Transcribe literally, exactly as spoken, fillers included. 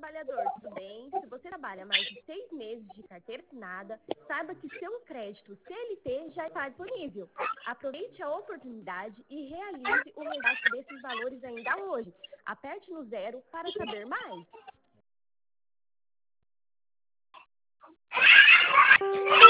trabalhador, tudo bem? Se você trabalha mais de seis meses de carteira assinada, saiba que seu crédito C L T já está disponível. Aproveite a oportunidade e realize o resgate desses valores ainda hoje. Aperte no zero para saber mais.